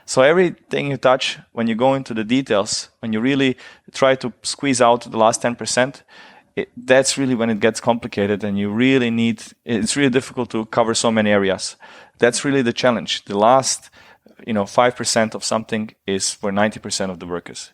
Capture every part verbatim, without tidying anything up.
So everything you touch, when you go into the details, when you really try to squeeze out the last ten percent, it, that's really when it gets complicated, and you really need, it's really difficult to cover so many areas. That's really the challenge. The last, you know, five percent of something is where ninety percent of the work is.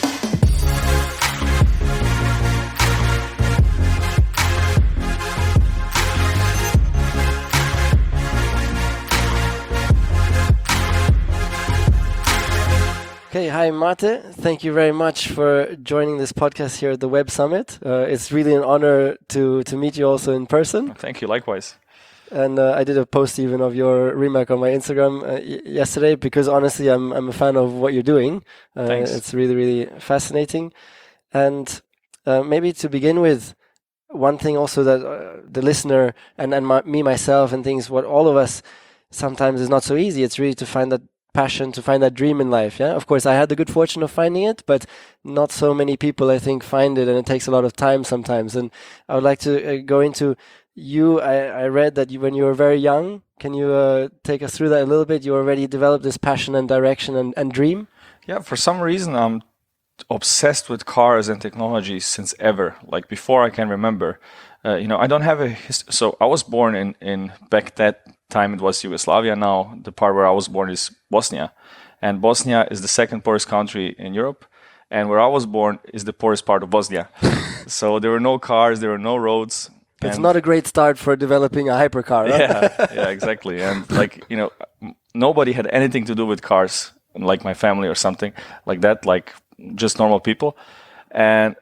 Okay, hi Mate. Thank you very much for joining this podcast here at the Web Summit. Uh, it's really an honor to to meet you also in person. Thank you, likewise. And uh, I did a post even of your remark on my Instagram uh, y- yesterday because honestly, I'm I'm a fan of what you're doing. Uh, Thanks. It's really really fascinating. And uh, maybe to begin with, one thing also that uh, the listener and and my, me myself and things, what all of us sometimes is not so easy. It's really to find that passion, to find that dream in life. Yeah, of course I had the good fortune of finding it, but not so many people I think find it, and it takes a lot of time sometimes. And I would like to uh, go into you. I, I read that you, when you were very young, can you uh, take us through that a little bit? You already developed this passion and direction and, and dream. Yeah, for some reason I'm obsessed with cars and technology since ever, like before I can remember. Uh, you know, I don't have a hist- so I was born in in back that time it was Yugoslavia. Now the part where I was born is Bosnia, and Bosnia is the second poorest country in Europe, and where I was born is the poorest part of Bosnia. So there were no cars, there were no roads. It's not a great start for developing a hypercar. Huh? Yeah, yeah, exactly. And like, you know, nobody had anything to do with cars, like my family or something like that, like just normal people. And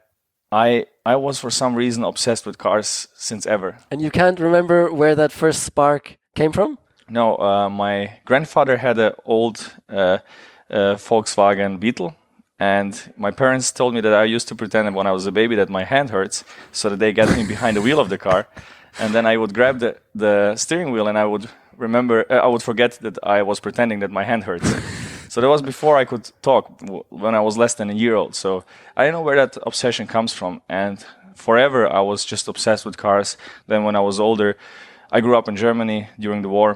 I I was for some reason obsessed with cars since ever. And you can't remember where that first spark came from? No, uh, my grandfather had an old uh, uh, Volkswagen Beetle, and my parents told me that I used to pretend when I was a baby that my hand hurts, so that they get me behind the wheel of the car, and then I would grab the, the steering wheel, and I would remember, uh, I would forget that I was pretending that my hand hurts. So that was before I could talk, when I was less than a year old. So I don't know where that obsession comes from, and forever I was just obsessed with cars. Then when I was older, I grew up in Germany during the war,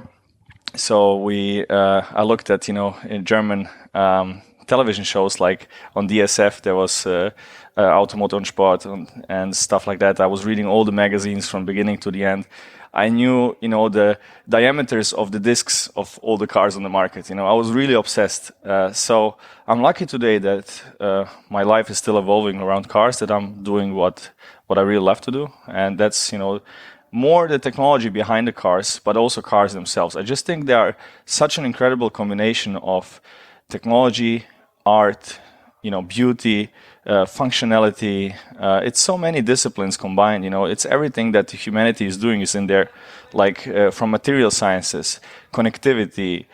so we uh, I looked at, you know, in German um, television shows, like on D S F there was uh, uh, Automotor und Sport and, and stuff like that. I was reading all the magazines from beginning to the end. I knew, you know, the diameters of the discs of all the cars on the market. You know, I was really obsessed. Uh, so I'm lucky today that uh, my life is still evolving around cars, that I'm doing what what I really love to do, and that's, you know, more the technology behind the cars, but also cars themselves. I just think they are such an incredible combination of technology, art, you know, beauty, uh, functionality. Uh, it's so many disciplines combined. You know, it's everything that humanity is doing is in there, like uh, from material sciences, connectivity,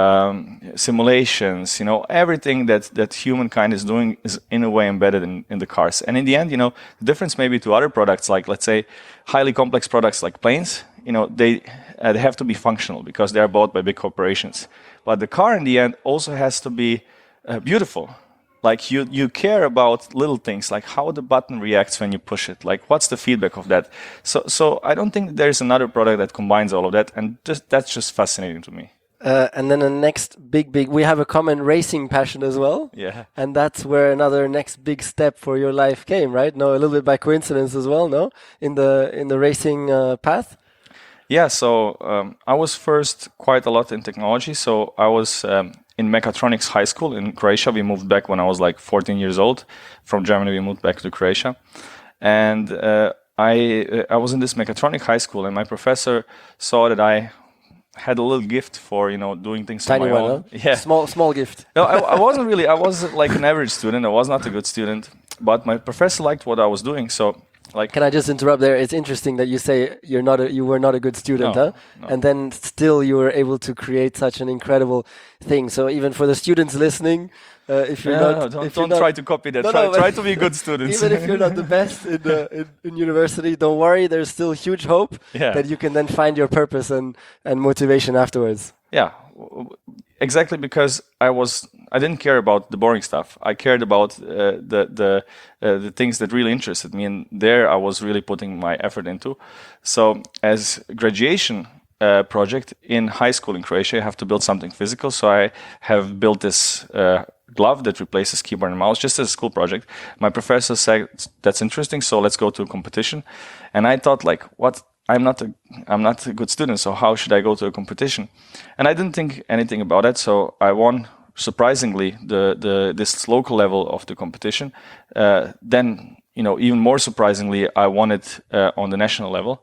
um, simulations. You know, everything that that humankind is doing is in a way embedded in, in the cars. And in the end, you know, the difference maybe to other products, like let's say highly complex products like planes, you know, they uh, they have to be functional because they are bought by big corporations. But the car in the end also has to be uh, beautiful. Like you, you care about little things, like how the button reacts when you push it, like what's the feedback of that. So, so I don't think there's another product that combines all of that, and just, that's just fascinating to me. Uh, and then the next big, big, we have a common racing passion as well. Yeah. And that's where another next big step for your life came, right? No, a little bit by coincidence as well, no? In the in the racing uh, path. Yeah. So um, I was first quite a lot in technology. So I was um, in mechatronics high school in Croatia. We moved back when I was like fourteen years old. From Germany, we moved back to Croatia, and uh, I uh, I was in this mechatronic high school, and my professor saw that I had a little gift for, you know, doing things Tiny on my one, own. huh? Yeah, small small gift. No, I, I wasn't really. I was like an average student. I was not a good student, but my professor liked what I was doing. So, like, can I just interrupt there? It's interesting that you say you're not a, you were not a good student, No, huh? no. And then still you were able to create such an incredible thing. So even for the students listening, uh, if you're no, not, no, don't, if you're don't not, try to copy that. No, try, no, but try to be good students. even if you're not the best in, the, in, in university, don't worry. There's still huge hope Yeah. that you can then find your purpose and, and motivation afterwards. Yeah, w- w- exactly, because I was I didn't care about the boring stuff. I cared about uh, the the uh, the things that really interested me, and there I was really putting my effort into. So as graduation uh, project in high school in Croatia. You have to build something physical. So I have built this uh, glove that replaces keyboard and mouse, just as a school project. My professor said, that's interesting, so let's go to a competition. And I thought, like, what? I'm not a, I'm not a good student, so how should I go to a competition? And I didn't think anything about it, so I won, surprisingly, the, the this local level of the competition. Uh, then, you know, even more surprisingly, I won it uh, on the national level.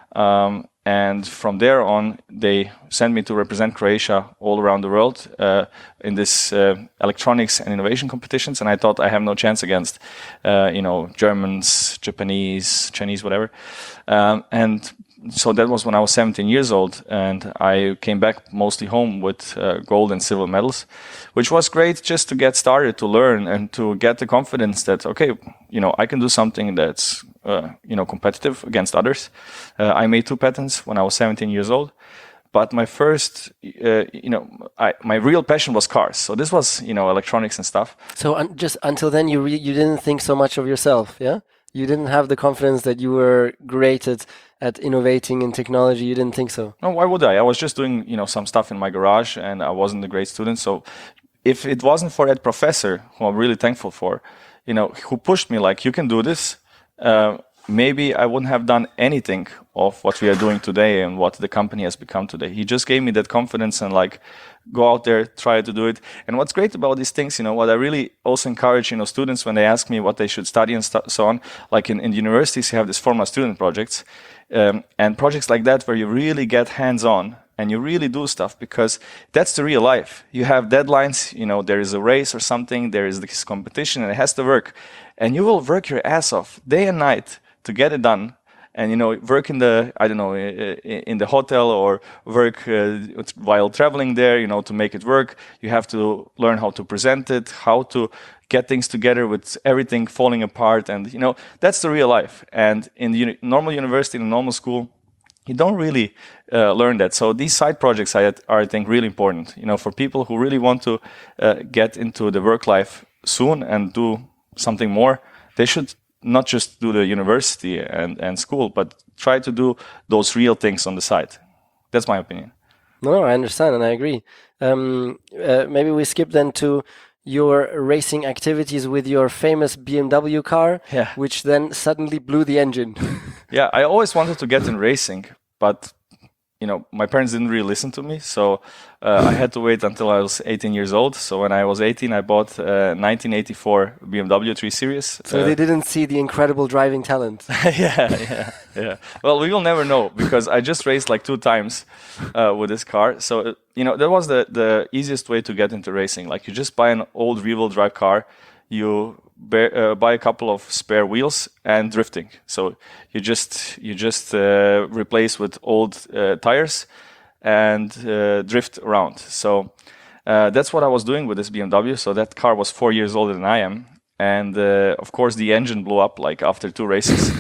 Um, and from there on, they sent me to represent Croatia all around the world uh, in this uh, electronics and innovation competitions. And I thought I have no chance against, uh, you know, Germans, Japanese, Chinese, whatever. Um, and so that was when I was seventeen years old, and I came back mostly home with uh, gold and silver medals, which was great just to get started, to learn, and to get the confidence that, okay, you know, I can do something that's, uh, you know, competitive against others. Uh, I made two patents when I was seventeen years old, but my first, uh, you know, I, my real passion was cars. So this was, you know, electronics and stuff. So un- just until then, you re- you didn't think so much of yourself, yeah? You didn't have the confidence that you were great at, at innovating in technology. You didn't think so. No, why would I? I was just doing, you know, some stuff in my garage, and I wasn't a great student. So if it wasn't for that professor, who I'm really thankful for, you know, who pushed me like, you can do this, uh, maybe I wouldn't have done anything of what we are doing today and what the company has become today. He just gave me that confidence and like, go out there, try to do it. And what's great about these things, you know, what I really also encourage, you know, students when they ask me what they should study and st- so on, like in, in universities, you have this formal student projects um, and projects like that where you really get hands-on and you really do stuff, because that's the real life. You have deadlines, you know, there is a race or something, there is this competition and it has to work. And you will work your ass off day and night to get it done. And, you know, work in the, I don't know, in the hotel, or work uh, while traveling there, you know, to make it work. You have to learn how to present it, how to get things together with everything falling apart. And, you know, that's the real life. And in the uni- normal university, in a normal school, you don't really uh, learn that. So these side projects are, are, I think, really important, you know, for people who really want to uh, get into the work life soon and do something more. They should not just do the university and, and school, but try to do those real things on the side. That's my opinion. No, no, I understand and I agree. Um, uh, maybe we skip then to your racing activities with your famous B M W car, yeah. which then suddenly blew the engine. Yeah, I always wanted to get in racing, but you know, my parents didn't really listen to me, so uh, I had to wait until I was eighteen years old. So when I was eighteen, I bought a nineteen eighty-four B M W three Series. So uh, they didn't see the incredible driving talent. yeah, yeah, yeah. Well, we will never know, because I just raced like two times uh, with this car. So, you know, that was the, the easiest way to get into racing. Like, you just buy an old rear-wheel drive car, you bear, uh, buy a couple of spare wheels, and drifting. So you just you just uh, replace with old uh, tires and uh, drift around. So uh, that's what I was doing with this B M W. So that car was four years older than I am, and uh, of course the engine blew up like after two races.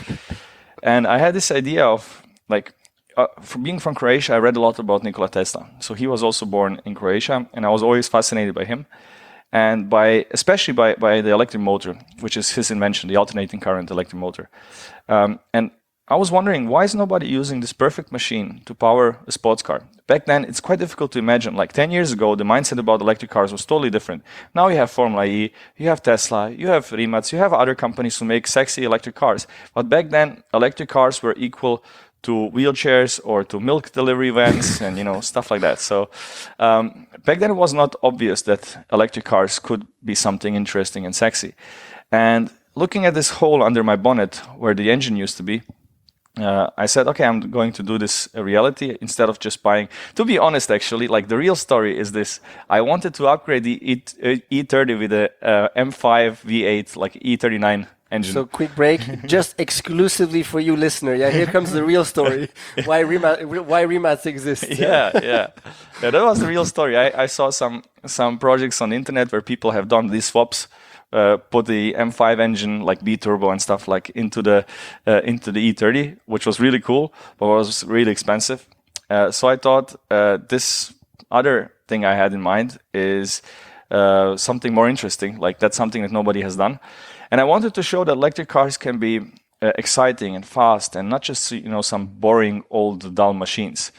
And I had this idea of like, uh, from being from Croatia, I read a lot about Nikola Tesla. So he was also born in Croatia, and I was always fascinated by him. And by, especially by, by the electric motor, which is his invention, the alternating current electric motor. Um, and I was wondering, why is nobody using this perfect machine to power a sports car? Back then, it's quite difficult to imagine. Like ten years ago, the mindset about electric cars was totally different. Now you have Formula E, you have Tesla, you have Rimac, you have other companies who make sexy electric cars. But back then, electric cars were equal to wheelchairs or to milk delivery vans and, you know, stuff like that. So um, back then it was not obvious that electric cars could be something interesting and sexy. And looking at this hole under my bonnet where the engine used to be, uh, I said, okay, I'm going to do this a reality instead of just buying. To be honest, actually, like the real story is this. I wanted to upgrade the E thirty with a uh, M five V eight, like E thirty-nine engine. So quick break, just exclusively for you listener. Yeah, here comes the real story. Why Rimac, why Rimac exists. Yeah, yeah, yeah. Yeah, that was the real story. I, I saw some some projects on the internet where people have done these swaps, uh, put the M five engine like B turbo and stuff like into the uh, into the E thirty, which was really cool, but was really expensive. Uh, so I thought uh, this other thing I had in mind is uh, something more interesting. Like that's something that nobody has done. And I wanted to show that electric cars can be uh, exciting and fast, and not just, you know, some boring old dull machines.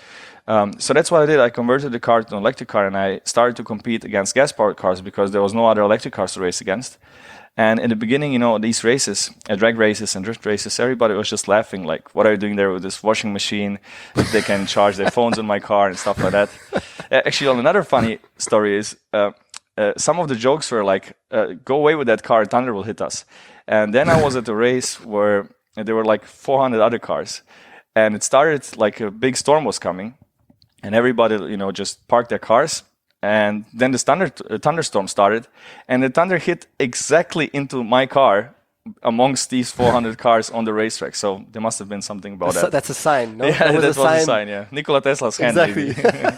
Um, so that's what I did. I converted the car to an electric car, and I started to compete against gas-powered cars because there was no other electric cars to race against. And in the beginning, you know, these races, uh, drag races and drift races, everybody was just laughing, like, what are you doing there with this washing machine? They can charge their phones in my car and stuff like that. Uh, actually, another funny story is uh, uh, some of the jokes were like, uh, go away with that car, thunder will hit us. And then I was at a race where there were like four hundred other cars. And it started like a big storm was coming. And everybody, you know, just parked their cars. And then the thunder, uh, thunderstorm started, and the thunder hit exactly into my car amongst these four hundred cars on the racetrack. So there must have been something about that's that. A, that's a sign, no? Yeah, that was, that a, was sign. a sign. Yeah, Nikola Tesla's hand. Exactly.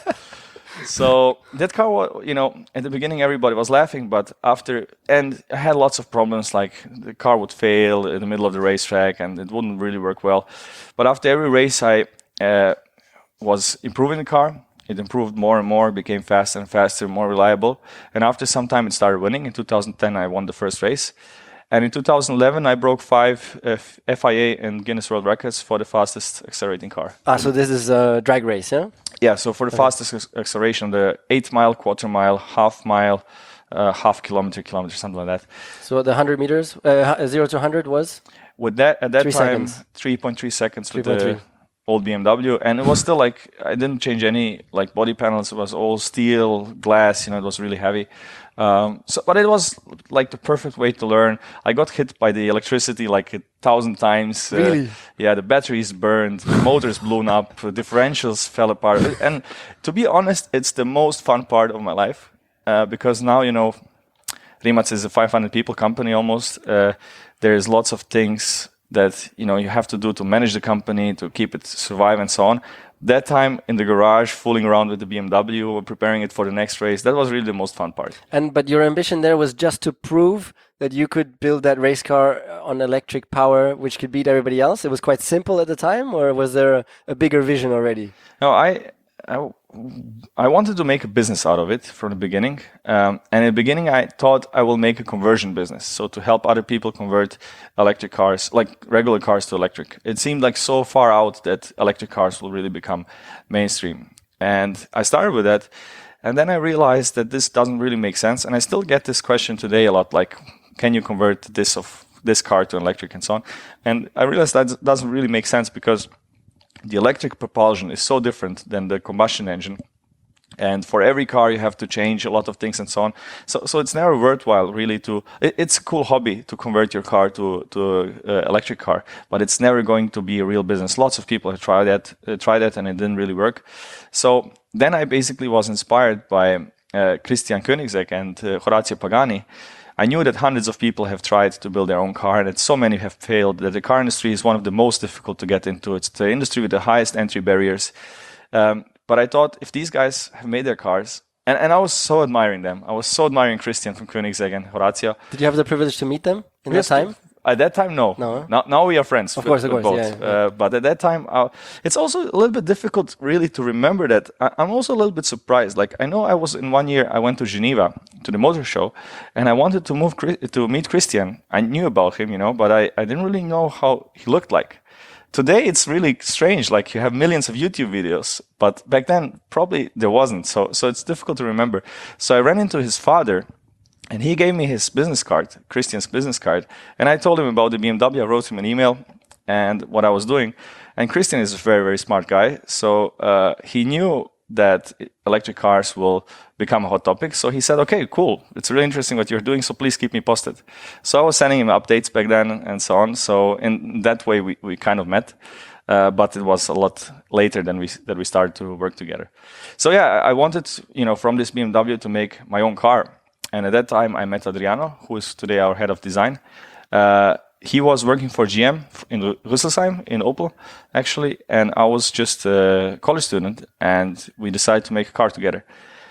So that car, was, you know, at the beginning everybody was laughing, but after, and I had lots of problems. Like the car would fail in the middle of the racetrack, and it wouldn't really work well. But after every race, I uh, was improving the car. It improved more and more, became faster and faster, more reliable. And after some time, it started winning. In two thousand ten, I won the first race. And in two thousand eleven, I broke five uh, F I A and Guinness World Records for the fastest accelerating car. Ah, so this is a drag race, yeah? Yeah, so for the okay. fastest ac- acceleration, the eight mile, quarter mile, half mile, uh, half kilometer, kilometer, something like that. So the one hundred meters, uh, zero to one hundred was? With that, at that three time, seconds. three point three seconds three. with the old B M W, and it was still like I didn't change any like body panels. It was all steel, glass. You know, it was really heavy. Um, so, but it was like the perfect way to learn. I got hit by the electricity like a thousand times. Really? Uh, yeah, the batteries burned, the motors blew up, the differentials fell apart. And to be honest, it's the most fun part of my life uh, because now you know, Rimac is a five hundred people company almost. Uh, there's lots of things that you know you have to do to manage the company, to keep it survive and so on. That time in the garage, fooling around with the B M W, preparing it for the next race, that was really the most fun part. And but your ambition there was just to prove that you could build that race car on electric power, which could beat everybody else. It was quite simple at the time, or was there a, a bigger vision already? No, I, I I wanted to make a business out of it from the beginning. Um, and in the beginning, I thought I will make a conversion business. So to help other people convert electric cars, like regular cars to electric. It seemed like so far out that electric cars will really become mainstream. And I started with that. And then I realized that this doesn't really make sense. And I still get this question today a lot, like, can you convert this of this car to electric and so on? And I realized that doesn't really make sense because the electric propulsion is so different than the combustion engine. And for every car, you have to change a lot of things and so on. So, so it's never worthwhile, really, to... It, it's a cool hobby to convert your car to to an uh, electric car, but it's never going to be a real business. Lots of people have tried that, uh, tried that, and it didn't really work. So then I basically was inspired by uh, Christian Koenigsegg and uh, Orazio Pagani. I knew that hundreds of people have tried to build their own car, and that so many have failed, that the car industry is one of the most difficult to get into. It's the industry with the highest entry barriers. Um, but I thought, if these guys have made their cars, and, and I was so admiring them. I was so admiring Christian from Koenigsegg and Orazio. Did you have the privilege to meet them in yes, that time? At that time, no. No. Now, now we are friends. Of with, course, of with course. both. Yeah, yeah. Uh, but at that time, uh, it's also a little bit difficult, really, to remember that. I, I'm also a little bit surprised. Like, I know I was in one year, I went to Geneva to the motor show, and I wanted to move to meet Christian. I knew about him, you know, but I, I didn't really know how he looked like. Today, it's really strange. Like, you have millions of YouTube videos, but back then, probably there wasn't. So, so it's difficult to remember. So I ran into his father. And he gave me his business card, Christian's business card. And I told him about the B M W. I wrote him an email and what I was doing. And Christian is a very, very smart guy. So uh, he knew that electric cars will become a hot topic. So he said, okay, cool. It's really interesting what you're doing. So please keep me posted. So I was sending him updates back then and so on. So in that way, we, we kind of met. Uh, but it was a lot later than we that we started to work together. So yeah, I wanted, you know, from this B M W to make my own car. And at that time, I met Adriano, who is today our head of design. Uh, he was working for G M in Rüsselsheim, in Opel, actually. And I was just a college student, and we decided to make a car together.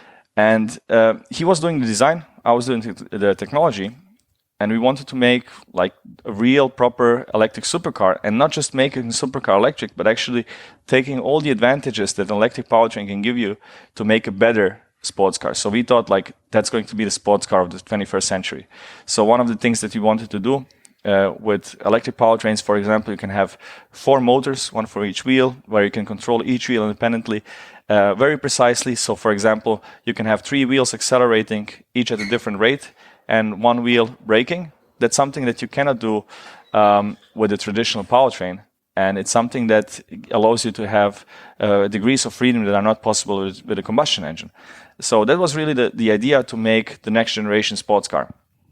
And uh, he was doing the design, I was doing the technology. And we wanted to make like a real, proper electric supercar, and not just making a supercar electric, but actually taking all the advantages that an electric powertrain can give you to make a better sports car. So we thought like that's going to be the sports car of the twenty-first century. So one of the things that we wanted to do Uh, with electric powertrains, for example, you can have four motors, one for each wheel, where you can control each wheel independently, uh, very precisely. So, for example, you can have three wheels accelerating, each at a different rate, and one wheel braking. That's something that you cannot do um, with a traditional powertrain. And it's something that allows you to have uh, degrees of freedom that are not possible with, with a combustion engine. So that was really the, the idea to make the next generation sports car.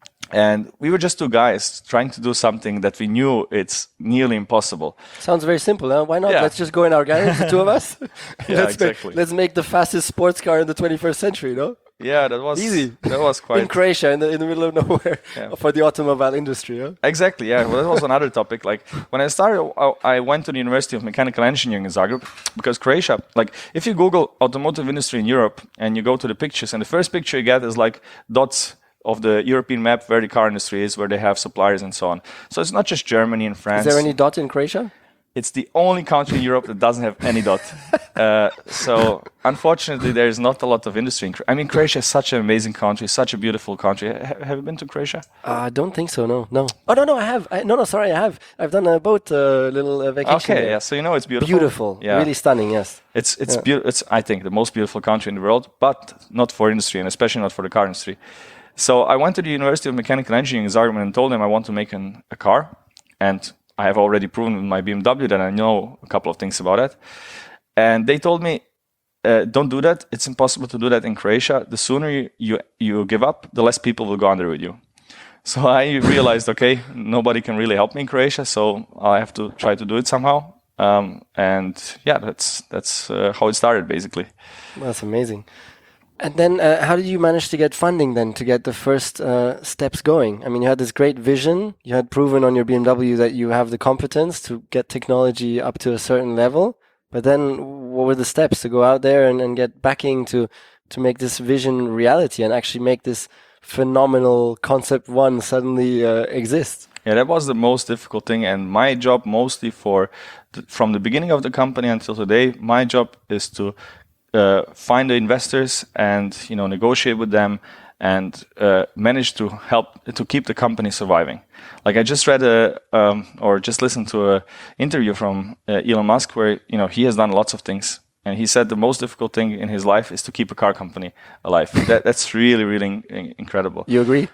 And we were just two guys trying to do something that we knew it's nearly impossible. Sounds very simple, huh? Why not? Yeah. Let's just go in our garage, the two of us. Yeah, let's exactly. Make, let's make the fastest sports car in the twenty-first century, no? Yeah, that was easy. That was quite in Croatia, in the in the middle of nowhere, yeah. for the automobile industry. Huh? Exactly. Yeah, well, that was another topic. Like when I started, I, I went to the University of Mechanical Engineering in Zagreb because Croatia. Like if you Google automotive industry in Europe and you go to the pictures, and the first picture you get is like dots of the European map where the car industry is, where they have suppliers and so on. So it's not just Germany and France. Is there any dot in Croatia? It's the only country in Europe that doesn't have any dot. Uh, so unfortunately, there is not a lot of industry. In Cro- I mean, Croatia is such an amazing country, such a beautiful country. Ha- have you been to Croatia? Uh, I don't think so. No, no. Oh no, no, I have. I, no, no, sorry, I have. I've done a boat uh, little uh, vacation. Okay, there. yeah. So you know it's beautiful. Beautiful, Yeah. really stunning. Yes. It's it's Yeah. beau- it's I think the most beautiful country in the world, but not for industry and especially not for the car industry. So I went to the University of Mechanical Engineering in Zagreb and told them I want to make an, a car, and I have already proven with my B M W that I know a couple of things about it. And they told me, uh, don't do that. It's impossible to do that in Croatia. The sooner you, you, you give up, the less people will go under with you. So I realized, okay, nobody can really help me in Croatia, so I have to try to do it somehow. Um, and yeah, that's that's uh, how it started, basically. That's amazing. And then, uh, how did you manage to get funding then to get the first uh, steps going? I mean, you had this great vision. You had proven on your B M W that you have the competence to get technology up to a certain level. But then, what were the steps to go out there and, and get backing to to make this vision reality and actually make this phenomenal concept one suddenly uh, exist? Yeah, that was the most difficult thing. And my job, mostly for th- from the beginning of the company until today, my job is to Uh, find the investors and you know negotiate with them and uh, manage to help to keep the company surviving. Like I just read a um, or just listened to a interview from uh, Elon Musk where you know he has done lots of things and he said the most difficult thing in his life is to keep a car company alive. that, that's really really in- incredible. You agree?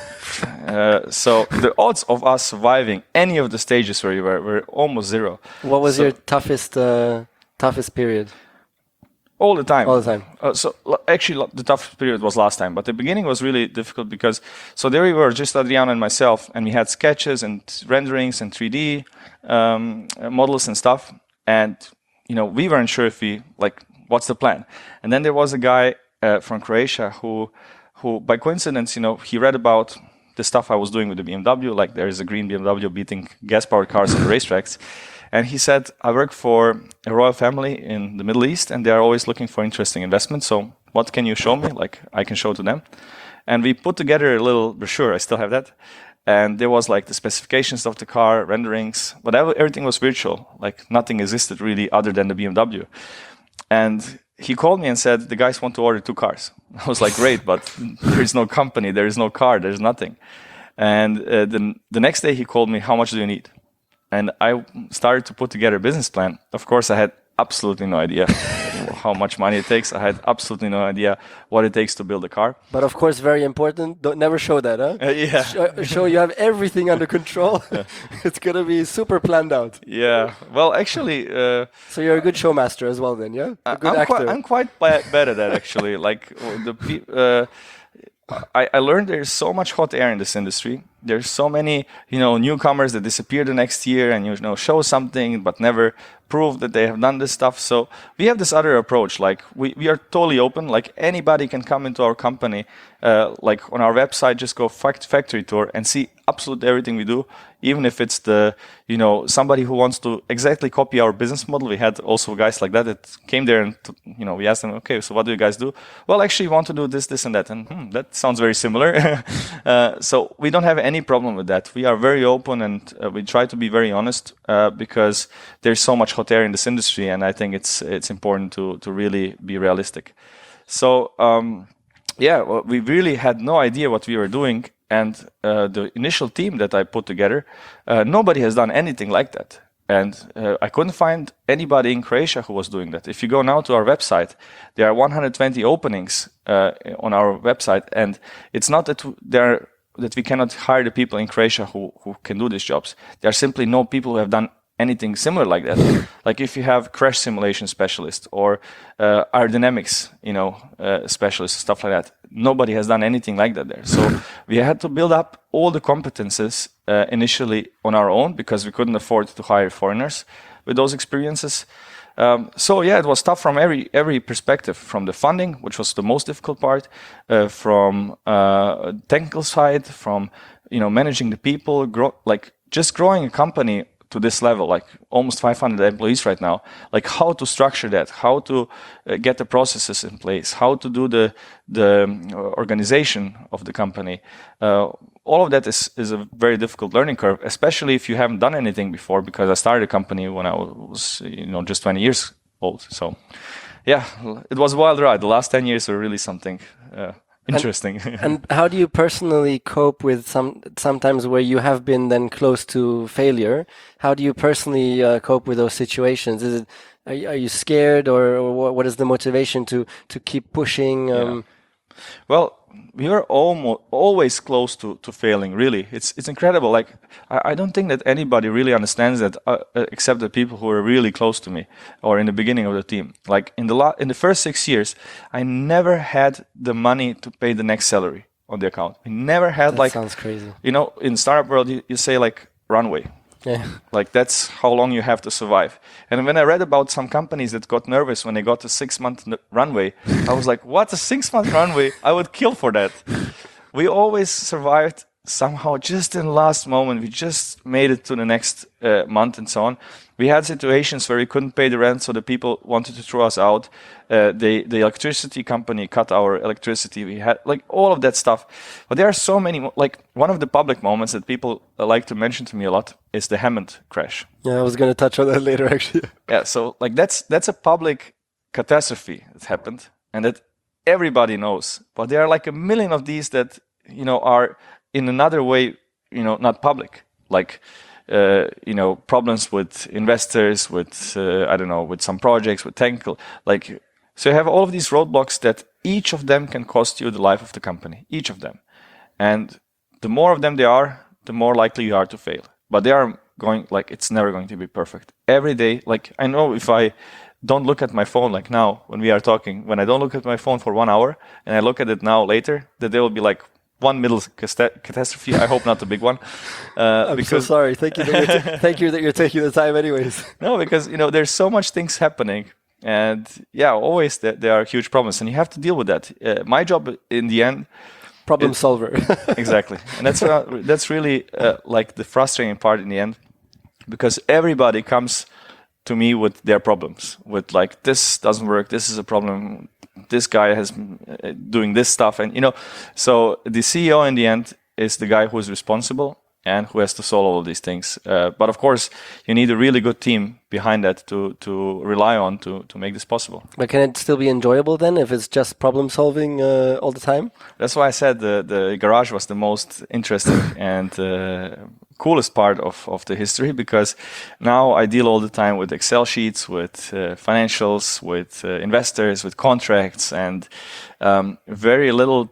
uh, so the odds of us surviving any of the stages where you were were almost zero. What was So- your toughest uh, toughest period? All the time. All the time. Uh, so l- actually, lo- the toughest period was last time, but the beginning was really difficult because so there we were, just Adriano and myself, and we had sketches and renderings and three D um, uh, models and stuff, and you know we weren't sure if we like what's the plan. And then there was a guy uh, from Croatia who, who by coincidence, you know, he read about the stuff I was doing with the B M W, like there is a green B M W beating gas-powered cars on the racetracks. And he said, I work for a royal family in the Middle East, and they are always looking for interesting investments. So what can you show me? Like, I can show to them. And we put together a little brochure. I still have that. And there was like the specifications of the car, renderings, whatever. Everything was virtual. Like nothing existed really other than the B M W. And he called me and said, the guys want to order two cars. I was like, great, but there is no company. There is no car. There's nothing. And uh, the, the next day he called me, how much do you need? And I started to put together a business plan. Of course, I had absolutely no idea how much money it takes. I had absolutely no idea what it takes to build a car. But of course, very important. Don't never show that, huh? Uh, yeah. Show, show you have everything under control. It's gonna be super planned out. Yeah. Well, actually, uh, So you're a good showmaster as well, then, yeah? A good I'm actor. quite, I'm quite ba- bad at that actually. Like the pe- uh, I, I learned there's so much hot air in this industry. There's so many, you know, newcomers that disappear the next year and you know show something but never prove that they have done this stuff. So we have this other approach. Like we, we are totally open. Like anybody can come into our company. Uh, like on our website, just go fact factory tour and see absolutely everything we do. Even if it's the, you know, somebody who wants to exactly copy our business model. We had also guys like that that came there and, t- you know, we asked them, okay, so what do you guys do? Well, actually, we want to do this, this, and that. And hmm, that sounds very similar. uh, so we don't have any problem with that. We are very open and uh, we try to be very honest uh, because there's so much hot air in this industry. And I think it's it's important to to really be realistic. So, um, yeah, well, we really had no idea what we were doing. and uh, the initial team that I put together, uh, nobody has done anything like that. And uh, I couldn't find anybody in Croatia who was doing that. If you go now to our website, there are one hundred twenty openings uh, on our website, and it's not that there that we cannot hire the people in Croatia who, who can do these jobs. There are simply no people who have done anything similar like that. Like if you have crash simulation specialists or uh, aerodynamics, you know, uh, specialists, stuff like that. Nobody has done anything like that there. So we had to build up all the competences uh, initially on our own because we couldn't afford to hire foreigners with those experiences. Um, so yeah, it was tough from every every perspective, from the funding, which was the most difficult part, uh, from uh, technical side, from you know managing the people, grow, like just growing a company to this level, like almost five hundred employees right now, like how to structure that, how to uh, get the processes in place, how to do the the um, organization of the company. Uh, all of that is, is a very difficult learning curve, especially if you haven't done anything before, because I started a company when I was, you know, just twenty years old. So yeah, it was a wild ride. The last ten years were really something uh, interesting. And, and how do you personally cope with some sometimes where you have been then close to failure? How do you personally uh, cope with those situations? Is it are you, are you scared, or, or what is the motivation to to keep pushing? Um, yeah. Well, we were almost always close to, to failing. Really, it's it's incredible. Like I, I don't think that anybody really understands that, uh, except the people who are really close to me or in the beginning of the team. Like in the la- in the first six years, I never had the money to pay the next salary on the account. We never had that like sounds crazy. You know, in startup world, you, you say like runway. Yeah. Like that's how long you have to survive. And when I read about some companies that got nervous when they got a six-month n- runway, I was like, what, a six-month runway? I would kill for that. We always survived somehow just in the last moment. We just made it to the next uh, month and so on. We had situations where we couldn't pay the rent, so the people wanted to throw us out. Uh, they, the electricity company cut our electricity. We had like all of that stuff. But there are so many, mo- like one of the public moments that people uh, like to mention to me a lot is the Hammond crash. Yeah, I was going to touch on that later, actually. Yeah, so like that's that's a public catastrophe that happened and that everybody knows. But there are like a million of these that, you know, are in another way, you know, not public. Like, uh, you know, problems with investors, with, uh, I don't know, with some projects, with technical, like, so you have all of these roadblocks that each of them can cost you the life of the company, each of them. And the more of them there are, the more likely you are to fail. But they are going, like, it's never going to be perfect. Every day, like, I know if I don't look at my phone, like now, when we are talking, when I don't look at my phone for one hour, and I look at it now later, that there will be like one middle catastrophe. I hope not a big one. Uh, I'm because so sorry. Thank you. That you're t- thank you that you're taking the time, anyways. No, because you know there's so much things happening, and yeah, always there, there are huge problems, and you have to deal with that. Uh, my job in the end, problem it, solver. Exactly, and that's uh, that's really uh, like the frustrating part in the end, because everybody comes to me with their problems, with like this doesn't work, this is a problem. This guy has uh, doing this stuff, and you know, so the C E O in the end is the guy who is responsible and who has to solve all of these things. Uh, but of course, you need a really good team behind that to to rely on to to make this possible. But can it still be enjoyable then if it's just problem solving uh, all the time? That's why I said the the garage was the most interesting and uh, coolest part of, of the history, because now I deal all the time with Excel sheets, with uh, financials, with uh, investors, with contracts, and um, very little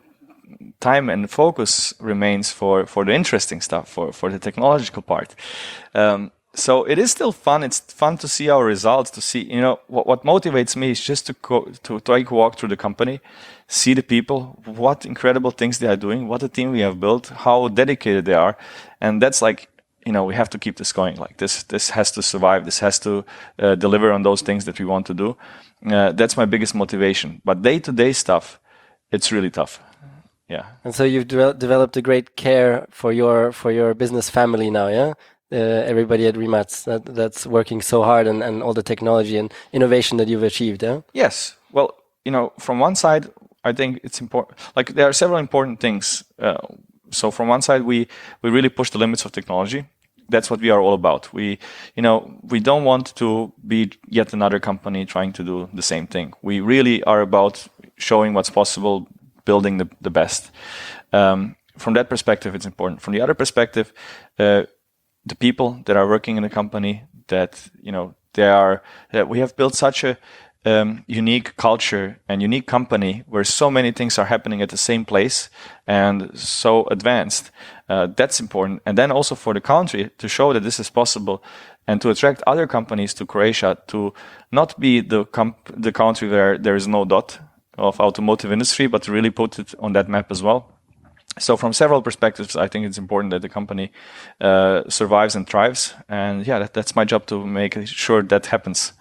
time and focus remains for, for the interesting stuff, for, for the technological part. Um, so it is still fun. It's fun to see our results, to see, you know, what, what motivates me is just to, co- to take a walk through the company, see the people, what incredible things they are doing, what a team we have built, how dedicated they are. And that's like, you know, we have to keep this going. Like this, this has to survive. This has to uh, deliver on those things that we want to do. Uh, that's my biggest motivation. But day-to-day stuff, it's really tough. Yeah. And so you've de- developed a great care for your for your business family now, yeah? Uh, everybody at Remats that, that's working so hard, and, and all the technology and innovation that you've achieved, yeah? Yes. Well, you know, from one side, I think it's important. Like there are several important things. Uh, so from one side, we we really push the limits of technology. That's what we are all about. We, you know, we don't want to be yet another company trying to do the same thing. We really are about showing what's possible, building the, the best. Um, from that perspective, it's important. From the other perspective, uh, the people that are working in the company, that you know, they are. That we have built such a um, unique culture and unique company where so many things are happening at the same place and so advanced. Uh, that's important. And then also for the country to show that this is possible and to attract other companies to Croatia, to not be the comp- the country where there is no dot of automotive industry, but to really put it on that map as well. So from several perspectives, I think it's important that the company uh, survives and thrives. And yeah, that, that's my job to make sure that happens.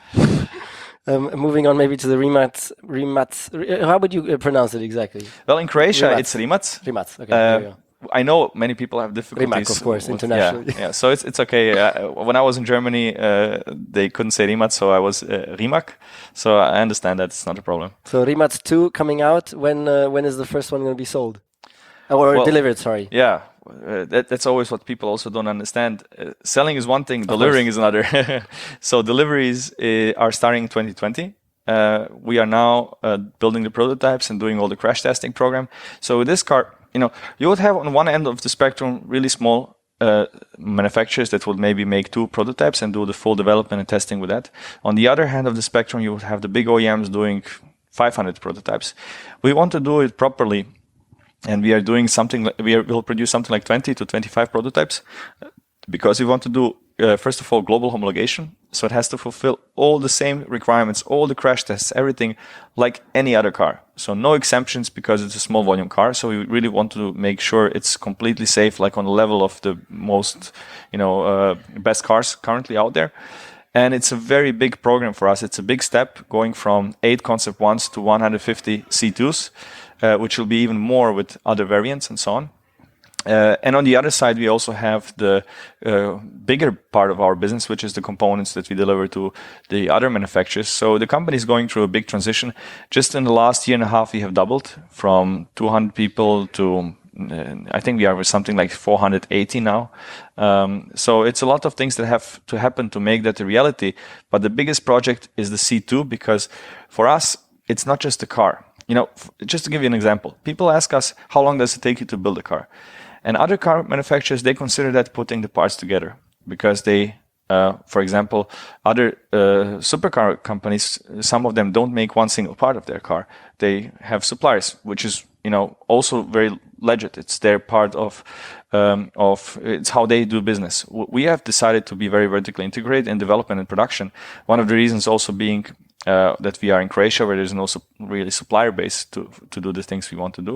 Um, moving on maybe to the Rimac. Rimac. How would you pronounce it exactly? Well, in Croatia, Rimac. it's Rimac. Rimac. Okay. Uh, there you go. I know many people have difficulties. Rimac, of course, with, internationally. Yeah, yeah, so it's it's okay. Uh, when I was in Germany, uh, they couldn't say Rimac, so I was uh, Rimac. So I understand that it's not a problem. So Rimac two coming out. When uh, when is the first one going to be sold? Or well, delivered, sorry. Yeah, uh, that, that's always what people also don't understand. Uh, selling is one thing, delivering is another. So deliveries uh, are starting in twenty twenty. Uh, we are now uh, building the prototypes and doing all the crash testing program. So with this car, you know, you would have on one end of the spectrum really small uh, manufacturers that would maybe make two prototypes and do the full development and testing with that. On the other hand of the spectrum, you would have the big O E Ms doing five hundred prototypes. We want to do it properly. And we are doing something, like, we are, will produce something like twenty to twenty-five prototypes because we want to do, uh, first of all, global homologation. So it has to fulfill all the same requirements, all the crash tests, everything like any other car. So no exemptions because it's a small volume car. So we really want to make sure it's completely safe, like on the level of the most, you know, uh, best cars currently out there. And it's a very big program for us. It's a big step going from eight concept ones to one hundred fifty C twos. Uh, which will be even more with other variants and so on. Uh, and on the other side, we also have the uh, bigger part of our business, which is the components that we deliver to the other manufacturers. So the company is going through a big transition. Just in the last year and a half, we have doubled from two hundred people to, uh, I think we are with something like four hundred eighty now. Um, so it's a lot of things that have to happen to make that a reality. But the biggest project is the C two, because for us, it's not just a car. You know, just to give you an example, people ask us, how long does it take you to build a car? And other car manufacturers, they consider that putting the parts together because they, uh, for example, other uh, supercar companies, some of them don't make one single part of their car. They have suppliers, which is, you know, also very legit. It's their part of, um, of it's how they do business. We have decided to be very vertically integrated in development and production. One of the reasons also being Uh, that we are in Croatia, where there's no su- really supplier base to to do the things we want to do.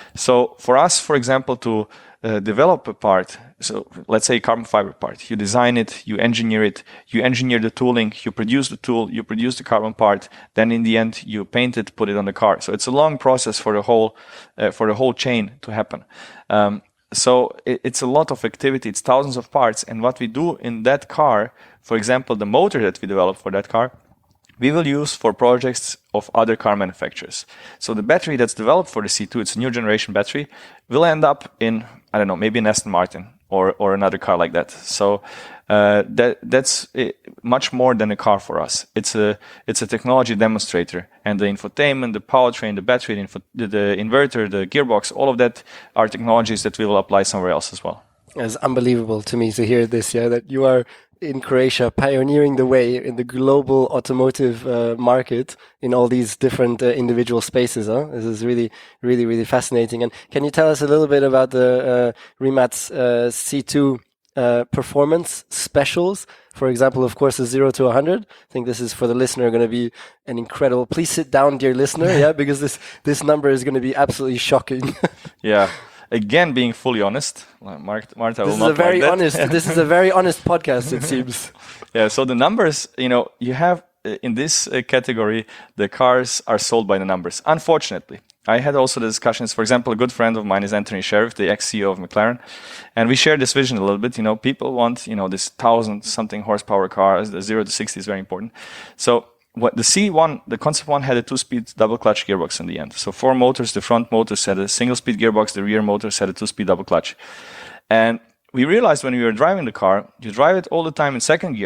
So for us, for example, to uh, develop a part, so let's say a carbon fiber part, you design it, you engineer it, you engineer the tooling, you produce the tool, you produce the carbon part, then in the end you paint it, put it on the car. So it's a long process for the whole uh, for the whole chain to happen. Um, so it, it's a lot of activity. It's thousands of parts, and what we do in that car, for example, the motor that we develop for that car, we will use for projects of other car manufacturers. So the battery that's developed for the C two, it's a new generation battery, will end up in, I don't know, maybe an Aston Martin or, or another car like that. So uh, that that's much more than a car for us. It's a it's a technology demonstrator, and the infotainment, the powertrain, the battery, the, info- the, the inverter, the gearbox, all of that are technologies that we will apply somewhere else as well. It's unbelievable to me to hear this, yeah, that you are in Croatia pioneering the way in the global automotive uh, market in all these different uh, individual spaces. Huh? This is really, really, really fascinating. And can you tell us a little bit about the uh, Rimac uh, C two uh, performance specials? For example, of course, the zero to one hundred. I think this is for the listener going to be an incredible. Please sit down, dear listener, yeah, because this this number is going to be absolutely shocking. Yeah. Again, being fully honest, Marta, Marta this will is not a very like that. honest. This is a very honest podcast, it seems. Yeah. So the numbers, you know, you have uh, in this uh, category, the cars are sold by the numbers. Unfortunately, I had also the discussions. For example, a good friend of mine is Anthony Sheriff, the ex-C E O of McLaren, and we share this vision a little bit. You know, people want, you know, this thousand something horsepower car. The zero to sixty is very important. So what the C one, the concept one, had a two-speed double clutch gearbox in the end. So four motors. The front motors had a single-speed gearbox. The rear motors had a two-speed double clutch. And we realized when we were driving the car, you drive it all the time in second gear,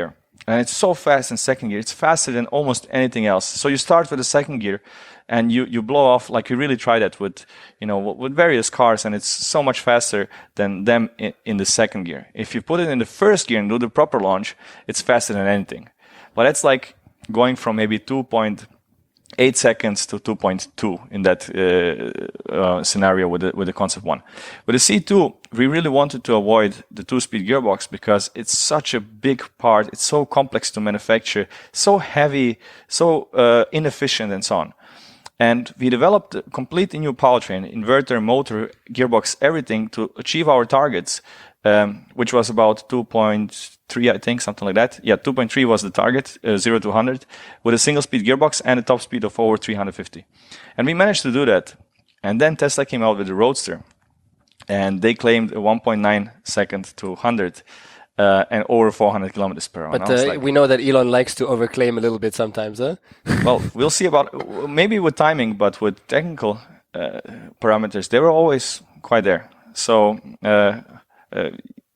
And it's so fast in second gear. It's faster than almost anything else. So you start with the second gear, and you, you blow off, like you really try that with, you know, with various cars, and it's so much faster than them in, in the second gear. If you put it in the first gear and do the proper launch, it's faster than anything. But that's like going from maybe two point eight seconds to two point two in that uh, uh, scenario with the, with the Concept one. With the C two, we really wanted to avoid the two-speed gearbox because it's such a big part. It's so complex to manufacture, so heavy, so uh, inefficient, and so on. And we developed a completely new powertrain, inverter, motor, gearbox, everything to achieve our targets, um, which was about two point three, I think, something like that. Yeah, two point three was the target, uh, zero to one hundred, with a single-speed gearbox and a top speed of over three hundred fifty. And we managed to do that. And then Tesla came out with the Roadster, and they claimed a one point nine second to one hundred. Uh, and over four hundred kilometers per hour. But uh, like, we know that Elon likes to overclaim a little bit sometimes, huh? Well, we'll see about, maybe with timing, but with technical uh, parameters, they were always quite there. So uh, uh,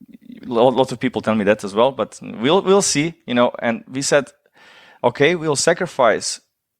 lots of people tell me that as well, but we'll we'll see, you know. And we said, okay, we'll sacrifice.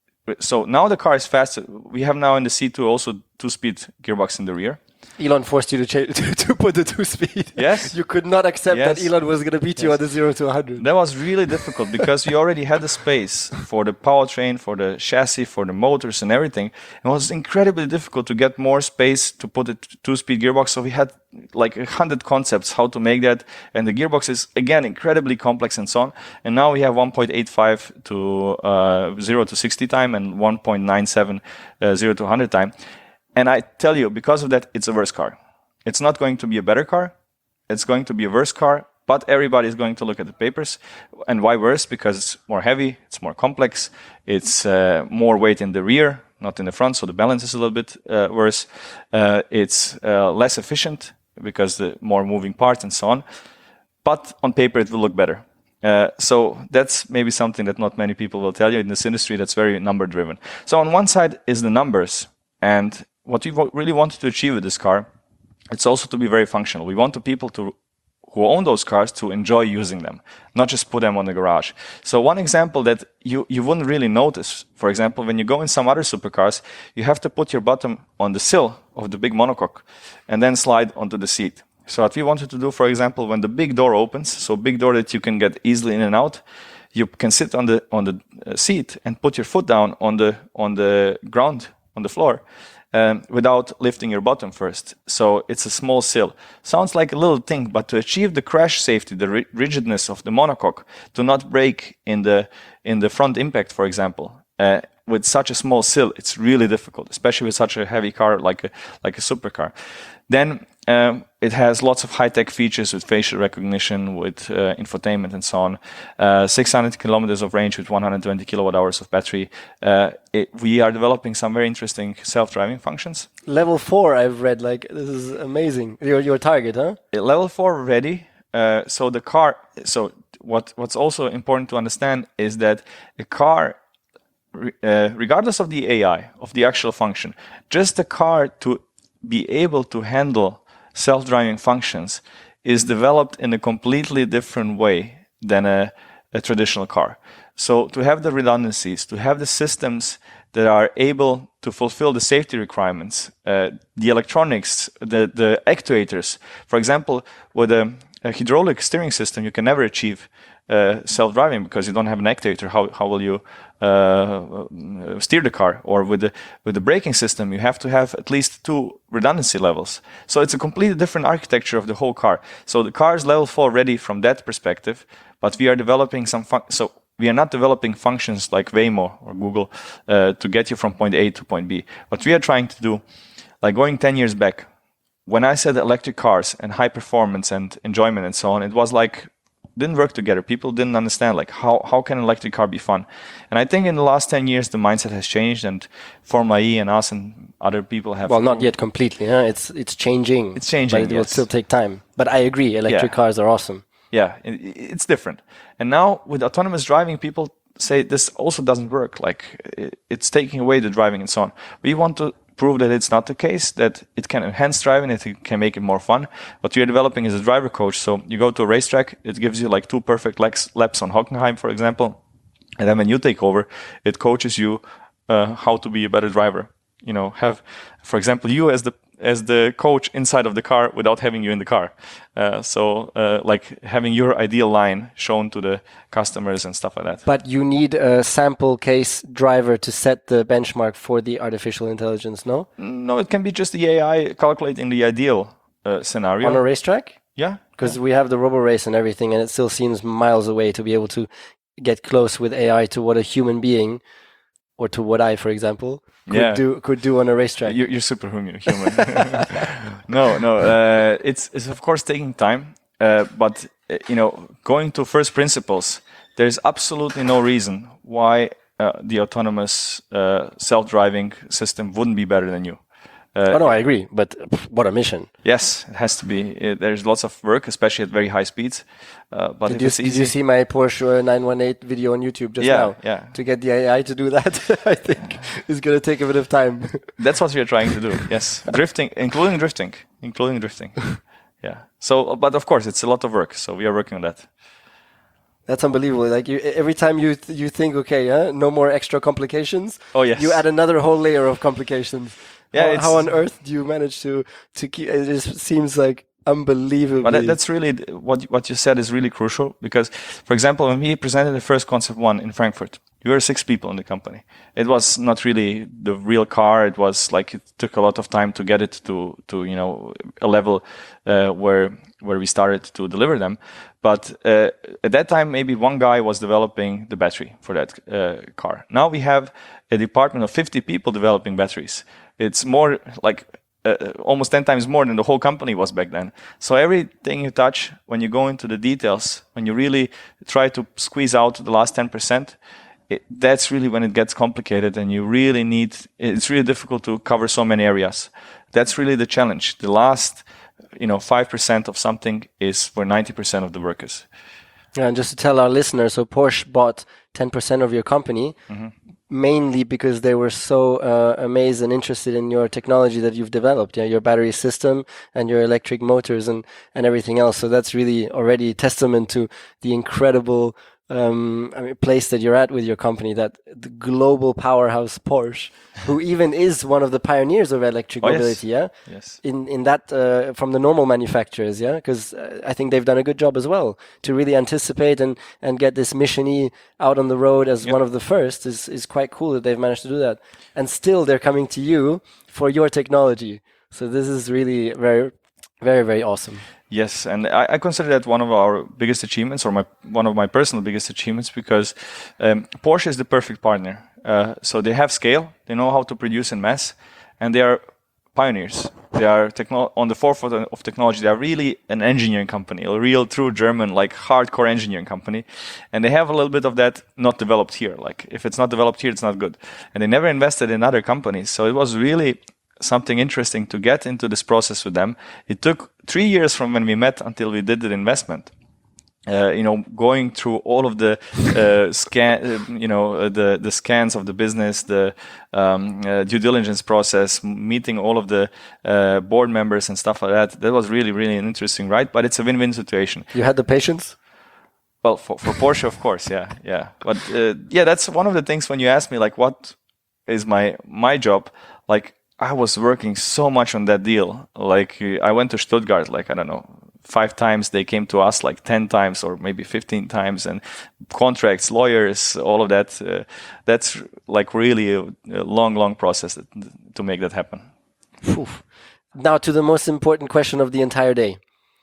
So now the car is faster. We have now in the C two also two-speed gearbox in the rear. Elon forced you to, cha- to, to put the two-speed. Yes. You could not accept yes. that Elon was going to beat yes. you on the zero to one hundred. That was really difficult because we already had the space for the powertrain, for the chassis, for the motors and everything. It was incredibly difficult to get more space to put a two-speed gearbox. So we had like a hundred concepts how to make that. And the gearbox is, again, incredibly complex and so on. And now we have one point eight five to uh, zero to sixty time and one point nine seven uh, zero to one hundred time. And I tell you, because of that, it's a worse car. It's not going to be a better car. It's going to be a worse car, but everybody is going to look at the papers. And why worse? Because it's more heavy, it's more complex, it's uh, more weight in the rear, not in the front, so the balance is a little bit uh, worse. Uh, it's uh, less efficient because the more moving parts and so on. But on paper, it will look better. Uh, so that's maybe something that not many people will tell you in this industry that's very number-driven. So on one side is the numbers, and what we really wanted to achieve with this car, it's also to be very functional. We want the people to who own those cars to enjoy using them, not just put them on the garage. So one example that you, you wouldn't really notice, for example, when you go in some other supercars, you have to put your bottom on the sill of the big monocoque and then slide onto the seat. So what we wanted to do, for example, when the big door opens, so big door that you can get easily in and out, you can sit on the on the seat and put your foot down on the on the ground, on the floor, Um, without lifting your bottom first. So it's a small sill. Sounds like a little thing, but to achieve the crash safety, the ri- rigidness of the monocoque, to not break in the in the front impact, for example, uh, with such a small sill, it's really difficult, especially with such a heavy car like a like a supercar. Then um, it has lots of high-tech features with facial recognition, with uh, infotainment and so on. Uh, six hundred kilometers of range with one hundred twenty kilowatt hours of battery. Uh, it, we are developing some very interesting self-driving functions. Level four, I've read. Like, this is amazing. Your your target, huh? Level four ready. Uh, so the car. So what what's also important to understand is that a car, uh, regardless of the A I, of the actual function, just the car to be able to handle self-driving functions is developed in a completely different way than a, a traditional car. So to have the redundancies, to have the systems that are able to fulfill the safety requirements, uh, the electronics, the, the actuators. For example, with a, a hydraulic steering system, you can never achieve uh, self-driving because you don't have an actuator. How, how will you uh, steer the car? Or with the, with the braking system, you have to have at least two redundancy levels. So it's a completely different architecture of the whole car. So the car is level four ready from that perspective, but we are developing some fun- so we are not developing functions like Waymo or Google uh, to get you from point A to point B. What we are trying to do, like going ten years back, when I said electric cars and high performance and enjoyment and so on, it was like, didn't work together. People didn't understand, like, how, how can an electric car be fun? And I think in the last ten years, the mindset has changed, and Formula E and us and other people have... Well, not yet completely, huh? It's, it's changing. It's changing, but it yes. will still take time. But I agree, electric yeah. cars are awesome. Yeah, it, it's different. And now with autonomous driving, people say this also doesn't work. Like, it, it's taking away the driving and so on. We want to prove that it's not the case, that it can enhance driving, it can make it more fun. What we are developing is a driver coach. So you go to a racetrack, it gives you like two perfect laps, laps on Hockenheim, for example. And then when you take over, it coaches you uh, how to be a better driver. You know, have, for example, you as the as the coach inside of the car without having you in the car. Uh, so uh, like having your ideal line shown to the customers and stuff like that. But you need a sample case driver to set the benchmark for the artificial intelligence, no? No, it can be just the A I calculating the ideal uh, scenario. On a racetrack? Yeah. Because yeah. we have the robo race and everything, and it still seems miles away to be able to get close with A I to what a human being, or to what I, for example, could yeah. do could do on a racetrack. You're, you're superhuman. Human. no, no. Uh, it's it's of course taking time, uh, but uh, you know, going to first principles, there's absolutely no reason why uh, the autonomous uh, self-driving system wouldn't be better than you. Uh, oh no, I agree. But pff, what a mission! Yes, it has to be. It, there's lots of work, especially at very high speeds. Uh, but did, if you, it's did easy, you see my Porsche nine one eight video on YouTube just yeah, now? Yeah. To get the A I to do that, I think it's going to take a bit of time. That's what we are trying to do. Yes, drifting, including drifting, including drifting. Yeah. So, but of course, it's a lot of work. So we are working on that. That's unbelievable. Like you, every time you th- you think, okay, huh, no more extra complications. Oh yes. You add another whole layer of complications. Yeah. How, how on earth do you manage to to keep? It just seems like unbelievable. But that, that's really what what you said is really crucial, because, for example, when we presented the first Concept One in Frankfurt, we were six people in the company. It was not really the real car. It was like it took a lot of time to get it to to you know a level uh, where where we started to deliver them. But uh, at that time, maybe one guy was developing the battery for that uh, car. Now we have a department of fifty people developing batteries. It's more like uh, almost ten times more than the whole company was back then. So everything you touch, when you go into the details, when you really try to squeeze out the last ten percent, it, that's really when it gets complicated, and you really need, it's really difficult to cover so many areas. That's really the challenge. The last, you know, five percent of something is for ninety percent of the workers. Yeah, and just to tell our listeners, so Porsche bought ten percent of your company, mm-hmm. mainly because they were so uh, amazed and interested in your technology that you've developed, yeah, your battery system and your electric motors and, and everything else. So that's really already testament to the incredible um, I mean, place that you're at with your company, that the global powerhouse Porsche, who even is one of the pioneers of electric oh, mobility, yes. yeah? Yes. In in that, uh, from the normal manufacturers, yeah? Because uh, I think they've done a good job as well to really anticipate and, and get this Mission E out on the road as yep. one of the first is, is quite cool that they've managed to do that. And still they're coming to you for your technology. So this is really very, very, very awesome. Yes, and I, I consider that one of our biggest achievements, or my one of my personal biggest achievements, because um, Porsche is the perfect partner. Uh, so they have scale, they know how to produce in mass, and they are pioneers. They are techno- on the forefront of technology. They are really an engineering company, a real, true German, like hardcore engineering company, and they have a little bit of that not developed here. Like if it's not developed here, it's not good. And they never invested in other companies, so it was really something interesting to get into this process with them. It took three years from when we met until we did the investment. Uh, you know, going through all of the uh, scan, uh, you know, uh, the the scans of the business, the um, uh, due diligence process, meeting all of the uh, board members and stuff like that. That was really, really an interesting ride. But it's a win-win situation. You had the patience? Well, for for Porsche, of course, yeah, yeah. But uh, yeah, that's one of the things when you ask me, like, what is my my job, like. I was working so much on that deal. Like uh, I went to Stuttgart, like, I don't know, five times. They came to us like ten times or maybe fifteen times, and contracts, lawyers, all of that. Uh, that's like really a, a long, long process that, to make that happen. Oof. Now to the most important question of the entire day.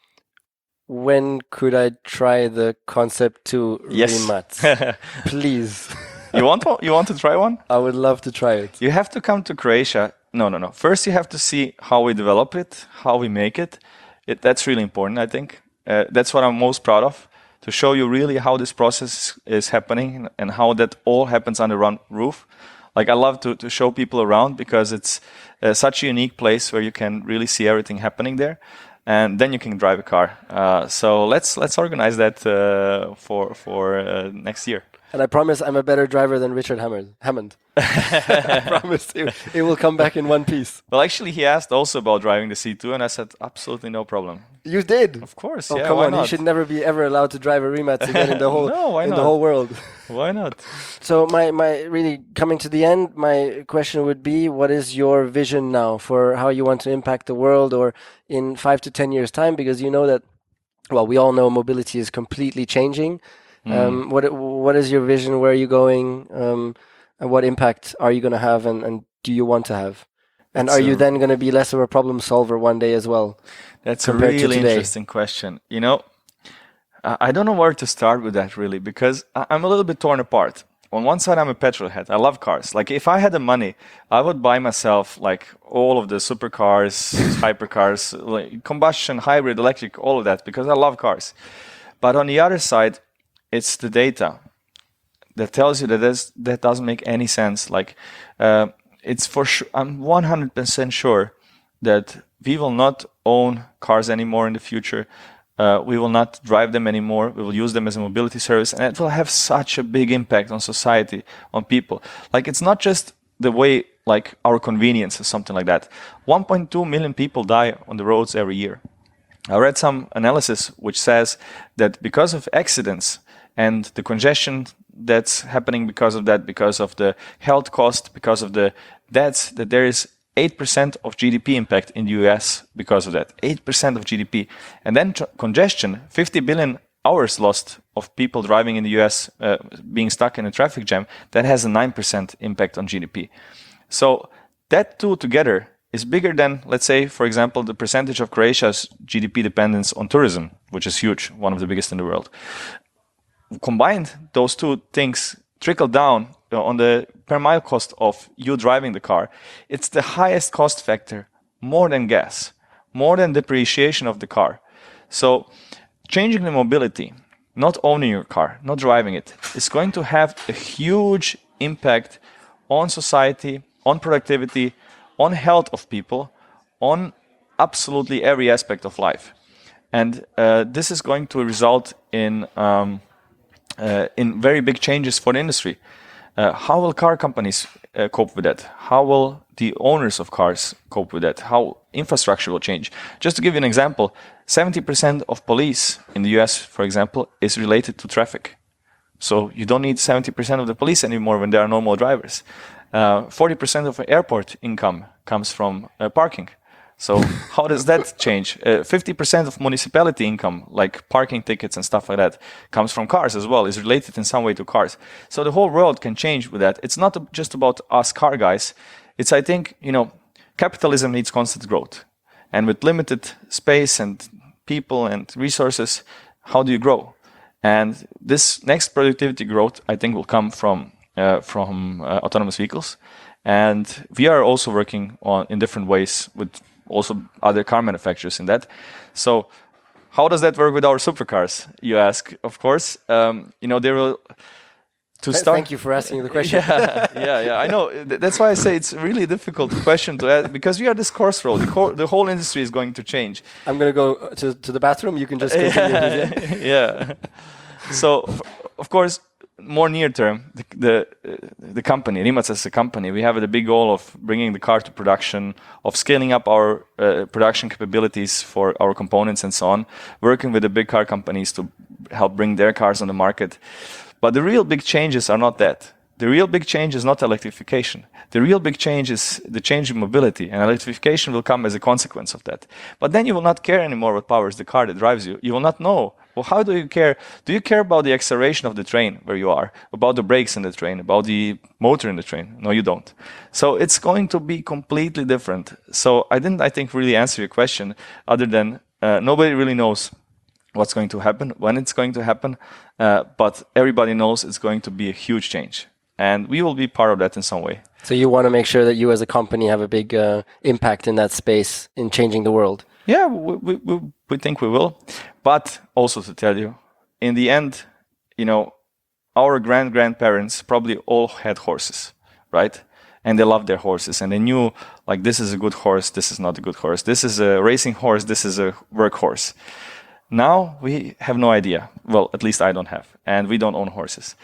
When could I try the Concept two yes. Rimac? Please. You want to, you want to try one? I would love to try it. You have to come to Croatia. No, no, no. First, you have to see how we develop it, how we make it. it that's really important, I think. Uh, that's what I'm most proud of, to show you really how this process is happening and how that all happens under one roof. Like I love to, to show people around, because it's uh, such a unique place where you can really see everything happening there. And then you can drive a car. Uh, so let's let's organize that uh, for for uh, next year. And I promise I'm a better driver than Richard Hammond. Hammond. I promise it, it will come back in one piece. Well, actually, he asked also about driving the C two, and I said, absolutely no problem. You did? Of course, oh, yeah, come why on, not? he should never be ever allowed to drive a Rimac again in the whole, no, why in not? the whole world. Why not? So my, my really coming to the end, my question would be, what is your vision now for how you want to impact the world, or in five to ten years time? Because you know that, well, we all know mobility is completely changing. Mm. Um, what what is your vision? Where are you going? Um, and what impact are you going to have, and, and do you want to have? And That's are you a, then going to be less of a problem solver one day as well? That's a really interesting question. You know, I don't know where to start with that really, because I'm a little bit torn apart. On one side, I'm a petrol head. I love cars. Like, if I had the money, I would buy myself like all of the supercars, hypercars, like combustion, hybrid, electric, all of that, because I love cars. But on the other side, it's the data that tells you that this, that doesn't make any sense. Like, uh, it's for sure. I'm one hundred percent sure that we will not own cars anymore in the future. Uh, we will not drive them anymore. We will use them as a mobility service, and it will have such a big impact on society, on people. Like, it's not just the way, like our convenience or something like that. one point two million people die on the roads every year. I read some analysis which says that because of accidents and the congestion that's happening because of that, because of the health cost, because of the deaths, that there is eight percent of G D P impact in the U S because of that. eight percent of G D P. And then tr- congestion, fifty billion hours lost of people driving in the U S uh, being stuck in a traffic jam, that has a nine percent impact on G D P. So that two together is bigger than, let's say, for example, the percentage of Croatia's G D P dependence on tourism, which is huge, one of the biggest in the world. Combined, those two things trickle down on the per mile cost of you driving the car. It's the highest cost factor, more than gas, more than depreciation of the car. So changing the mobility, not owning your car, not driving it, is going to have a huge impact on society, on productivity, on health of people, on absolutely every aspect of life. And uh, this is going to result in um, uh, in very big changes for the industry. Uh, how will car companies uh, cope with that? How will the owners of cars cope with that? How infrastructure will change? Just to give you an example, seventy percent of police in the U S, for example, is related to traffic. So you don't need seventy percent of the police anymore when there are normal drivers. Uh, forty percent of airport income comes from uh, parking. So how does that change? Uh, fifty percent of municipality income, like parking tickets and stuff like that, comes from cars as well, is related in some way to cars. So the whole world can change with that. It's not just about us car guys. It's, I think, you know, capitalism needs constant growth. And with limited space and people and resources, how do you grow? And this next productivity growth, I think, will come from uh, from uh, autonomous vehicles. And we are also working on in different ways with also other car manufacturers in that. So how does that work with our supercars, you ask? Of course, um, you know, there will... To start, Thank you for asking the question. yeah, yeah, yeah, I know. That's why I say it's a really difficult question to ask, because we are this course road. The, co- the whole industry is going to change. I'm going to go to, to the bathroom. You can just continue. yeah. yeah. So, of course, more near term, the the, uh, the company, Rimac as a company, we have the big goal of bringing the car to production, of scaling up our uh, production capabilities for our components and so on, working with the big car companies to help bring their cars on the market. But the real big changes are not that. The real big change is not electrification. The real big change is the change in mobility, and electrification will come as a consequence of that. But then you will not care anymore what powers the car that drives you. You will not know. Well, how do you care? Do you care about the acceleration of the train where you are, about the brakes in the train, about the motor in the train? No, you don't. So it's going to be completely different. So I didn't, I think, really answer your question, other than uh, nobody really knows what's going to happen, when it's going to happen, uh, but everybody knows it's going to be a huge change. And we will be part of that in some way. So you want to make sure that you as a company have a big uh, impact in that space in changing the world? Yeah, we, we, we think we will. But also to tell you, in the end, you know, our grand-grandparents probably all had horses, right? And they loved their horses. And they knew, like, this is a good horse, this is not a good horse. This is a racing horse, this is a workhorse. Now we have no idea. Well, at least I don't have. And we don't own horses.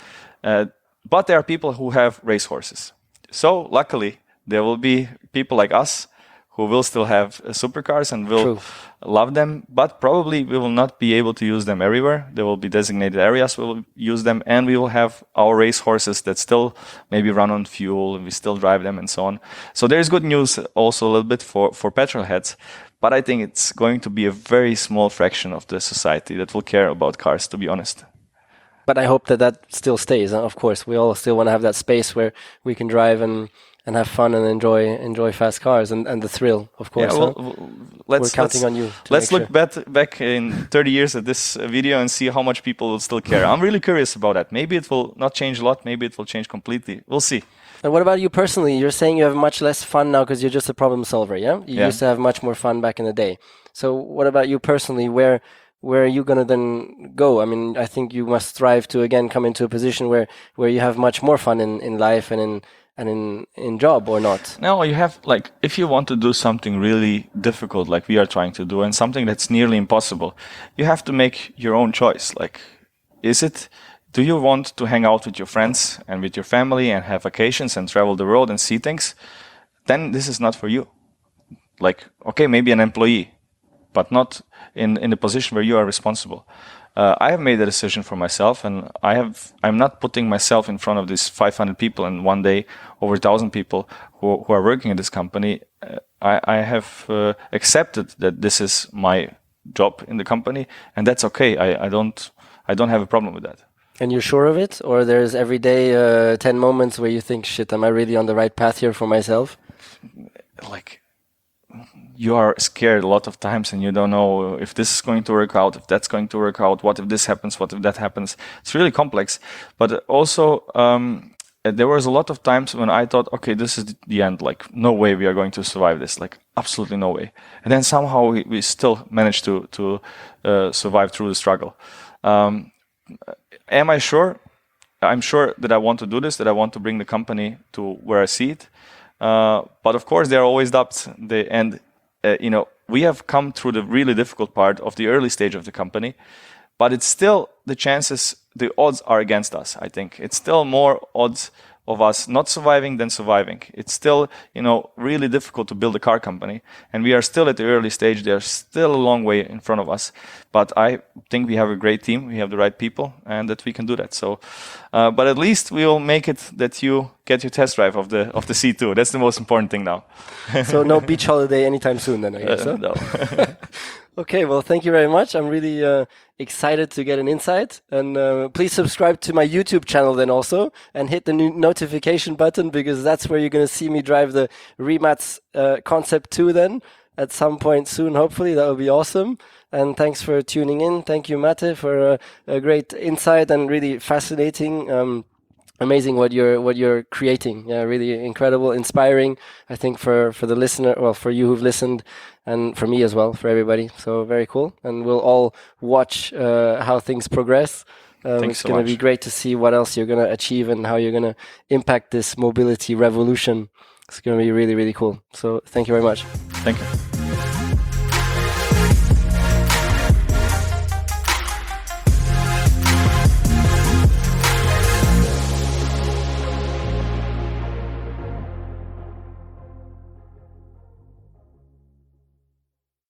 Uh, but there are people who have racehorses. So luckily, there will be people like us who will still have uh, supercars and will True. love them, but probably we will not be able to use them everywhere. There will be designated areas we will use them, and we will have our race horses that still maybe run on fuel, and we still drive them and so on. So there's good news also a little bit for, for petrol heads, but I think it's going to be a very small fraction of the society that will care about cars, to be honest. But I hope that that still stays. Of course, we all still want to have that space where we can drive and and have fun and enjoy enjoy fast cars and, and the thrill, of course. Yeah, well, huh? well, let's, We're counting let's, on you. Let's look sure. back, back in thirty years at this video and see how much people will still care. I'm really curious about that. Maybe it will not change a lot. Maybe it will change completely. We'll see. And what about you personally? You're saying you have much less fun now because you're just a problem solver, yeah? You Yeah. used to have much more fun back in the day. So what about you personally? Where where are you going to then go? I mean, I think you must strive to, again, come into a position where, where you have much more fun in, in life and in and in, in job, or not? No, you have, like, if you want to do something really difficult like we are trying to do and something that's nearly impossible, you have to make your own choice. Like, is it, do you want to hang out with your friends and with your family and have vacations and travel the world and see things? Then this is not for you. Like, okay, maybe an employee, but not in, in a position where you are responsible. Uh, I have made a decision for myself, and I have, I'm not putting myself in front of these five hundred people and one day over one thousand people who, who are working in this company. Uh, I, I have uh, accepted that this is my job in the company, and that's okay. I, I don't I don't have a problem with that. And you're sure of it? Or there's every day uh, ten moments where you think, shit, am I really on the right path here for myself? Like, you are scared a lot of times and you don't know if this is going to work out, if that's going to work out, what if this happens, what if that happens. It's really complex. But also, um, there was a lot of times when I thought, okay, this is the end. Like, no way we are going to survive this. Like, absolutely no way. And then somehow we, we still managed to, to uh, survive through the struggle. Um, am I sure? I'm sure that I want to do this, that I want to bring the company to where I see it. Uh, but of course, there are always doubts. They, and uh, you know, we have come through the really difficult part of the early stage of the company, but it's still the chances, the odds are against us. I think it's still more odds of us not surviving than surviving. It's still, you know, really difficult to build a car company, and we are still at the early stage. There's still a long way in front of us, but I think we have a great team. We have the right people, and that we can do that. So, uh, but at least we will make it that you get your test drive of the of the C two. That's the most important thing now. So no beach holiday anytime soon, then, I guess. Uh, huh? no. Okay, well, thank you very much. I'm really uh, excited to get an insight. And uh, please subscribe to my YouTube channel then also, and hit the new notification button, because that's where you're going to see me drive the Rimac uh, Concept two then at some point soon, hopefully. That would be awesome. And thanks for tuning in. Thank you, Mate, for uh, a great insight and really fascinating. Um, Amazing what you're what you're creating. Yeah, really incredible, inspiring. I think for for the listener, well, for you who've listened, and for me as well, for everybody. So very cool, and we'll all watch uh, how things progress. Um, it's so going to much. be great to see what else you're going to achieve and how you're going to impact this mobility revolution. It's going to be really really cool. So thank you very much. Thank you.